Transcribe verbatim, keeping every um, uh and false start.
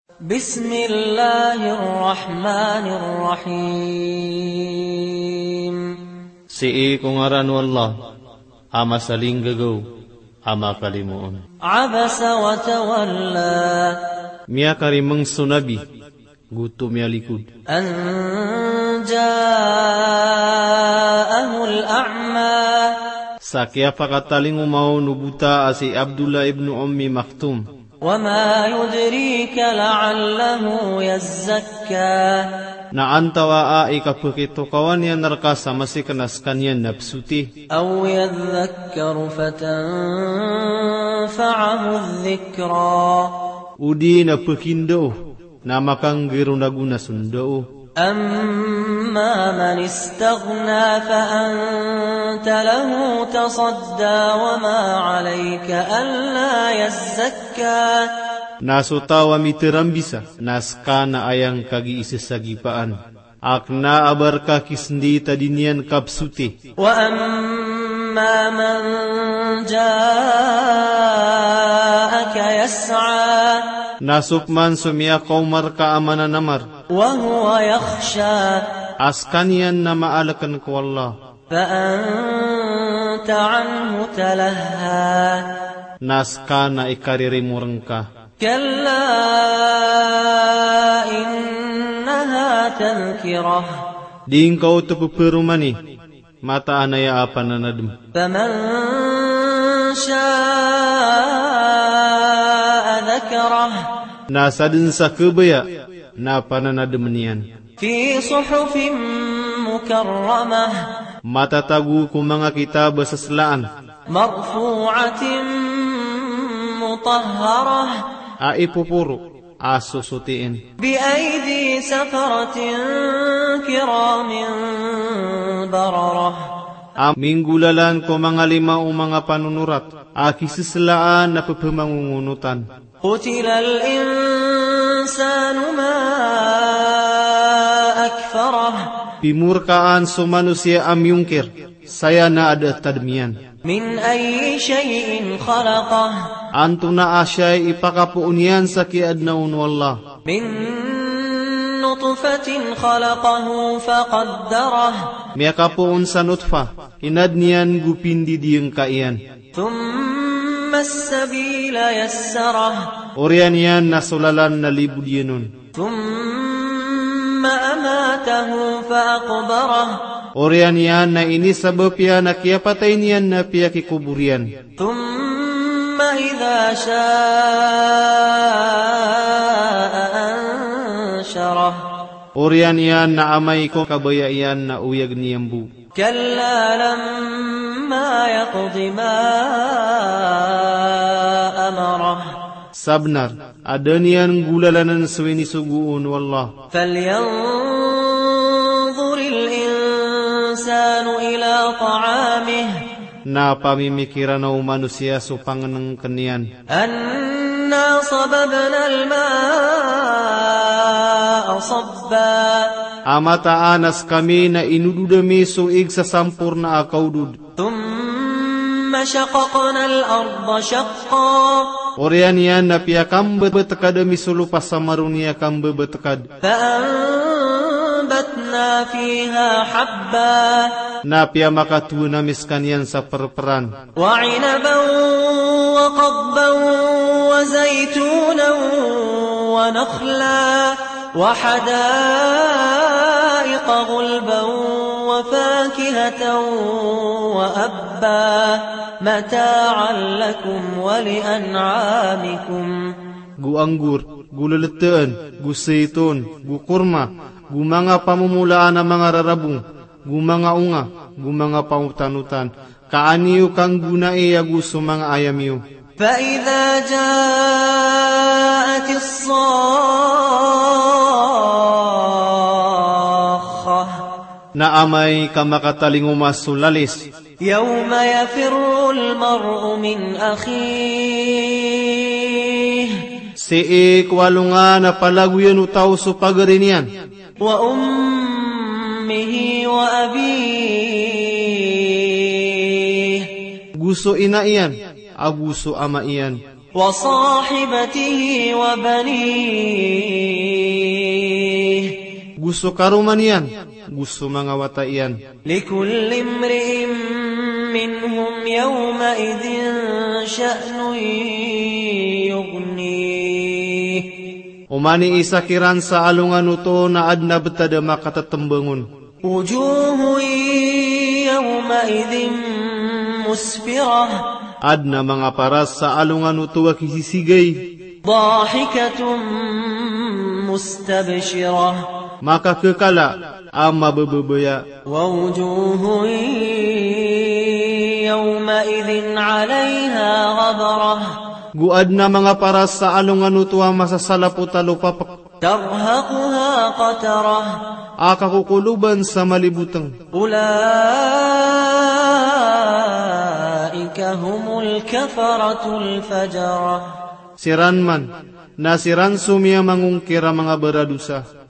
Bismillahirrahmanirrahim. Si kung ngaran wallah, ama saling gagaw, ama kalimuon. Abasa wa tawalla. Miya karimang sunabi, gutom ya likod. An ja'ahu al-a'ma. Sakya pakataling umaw nubuta asi Abdullah ibn Ummi Maktum. وَمَا يُدْرِيكَ لَعَلَّهُ يَزَّكَّى. Na antawa ay kapakito kawan yan narkasa masikanaskan yan napsuti. أَوْ يَذَّكَّرُ فَتَنْفَعَهُ الذِّكْرَى. Udi na pakindo na makanggiro na guna sundo. أَمَّا مَنِ اسْتَغْنَى فَأَنْتَ لَهُ تَصَدَّى وَمَا عَلَيْكَ أَلَّا يَزَّكَّى. Nasutawa mitirambisa naska na ayang kagi-isasagipaan. Akna abar ka kisndi tadinian kapsuti. وَأَمَّا مَنْ جَاءَكَ يَسْعَى. Nasukman sumia kaumar ka amana namar. وَهُوَ يَخْشَى. Askanian na maalakan ko Allah. فَأَنْتَ عَنْهُ تَلَهَّى. Naska na ikaririmurang ka. كَلَّا إِنَّهَا تَذْكِرَةٌ. Di kau tupupirumani, mata anaya apa nanadum. فَمَنْ شَاءَ ذَكَرَهُ. Nasa din sa kubaya, na pananadumanian. فِي صُحُفٍ مُكَرَّمَةٍ. Matatagu ko mga kitab sa slaan. مَرْفُوعَةٍ مُطَهَّرَةٍ. Aipupuro, asusutiin. بِأَيْدِي سَفَرَةٍ كِرَامٍ بَرَرَةٍ. Minggulalan ko mga lima o mga panunurat, akisislaan na papamangungunutan. قُتِلَ الْإِنسَانُ مَا أَكْفَرَهُ. Pimurkaan sumanusia amyungkir, saya na ada tadmian. مِنْ أَيِّ شَيْءٍ خَلَقَهُ. Anto na asya'y ipakapuunyan sa kiadnaun wallah. مِنْ نُطْفَةٍ خَلَقَهُ فَقَدَّرَهُ. Miyakapuun sa nutfa, inadnian gupindi diyang kaiyan. ثُمَّ السَّبِيلَ يَسَّرَهُ. Orian yan nasulalan na libu diyanon. ثُمَّ أَمَاتَهُ فَأَقْبَرَهُ. Orian yan na inisabap yan na kiyapatay niyan na piyakikuburian. ثُمَّ إِذَا شَاءَ أَنْشَرَهُ. Orian yan na amay ko kabayayan na uyag niyambu. كَلَّا لَمَّا يَقْضِ مَا أَمَرَهُ. Sabnar, ada niyan gulalanan suwini suguun wallah. فَلْيَنْظُرِ الْإِنسَانُ إِلَى طَعَامِهِ. Na pamimikiran na manusia supang ng kanian. أَنَّا صَبَبْنَا الْمَاءَ صَبًّا. Amataanas kami na inududami suig sa sampur na akaudud. ثُمَّ شَقَقْنَا الْأَرْضَ شَقًّا. Orian yan na piyakam bebetekad misulupas sa marunia kam bebetekad. فَأَنْبَتْنَا فِيهَا حَبًّا. Na piya makatuwa na miskanyan sa perperan. وَعِنَبًا وَقَضْبًا وَزَيْتُونًا وَنَخْلًا وَحَدَائِقَ غُلْبًا وَفَاكِهَةً وَأَبًّا مَتَاعًا لَكُمْ وَلِأَنْعَامِكُمْ. Gu anggur, gu leletaan, gu seiton, gu kurma, gu mga pamumulaan ng mga rarabong, gu mga unga, gu mga pautanutan, kaaniyo kang gunaiya gu sa mga ayamiyo. فَإِذَا جَاءَتِ الصَّاخَّةُ. Na amay kamakataling umasulalis. يَوْمَ يَفِرُّ الْمَرْءُ مِنْ أَخِيهِ. Siik walunga na palaguyan utaw so pagarinian. وَأُمِّهِ وَأَبِيهِ. Gusto ina iyan, aguso ama iyan. وصاحبته وبنيه Gusto karumanian, gusto mga wataian. لكل امرئ منهم يومئذ شأن يغنيه Umani isa kiran sa alungan uto na adna betada makatatembangon. وجوه يومئذ مسفرة Adna mga paras sa alungan uto akisisigay. ضاحكة مستبشرة Maka kekala ang mabababaya. ووجوه يومئذ عليها غبرة Guad na mga paras sa alungan uto ang masasalapot alupapak. ترهقها قترة Akakukuluban sa malibutang. أولئك هم الكفرة الفجرة Siran man, na siran sumia mangungkira mga beradusa.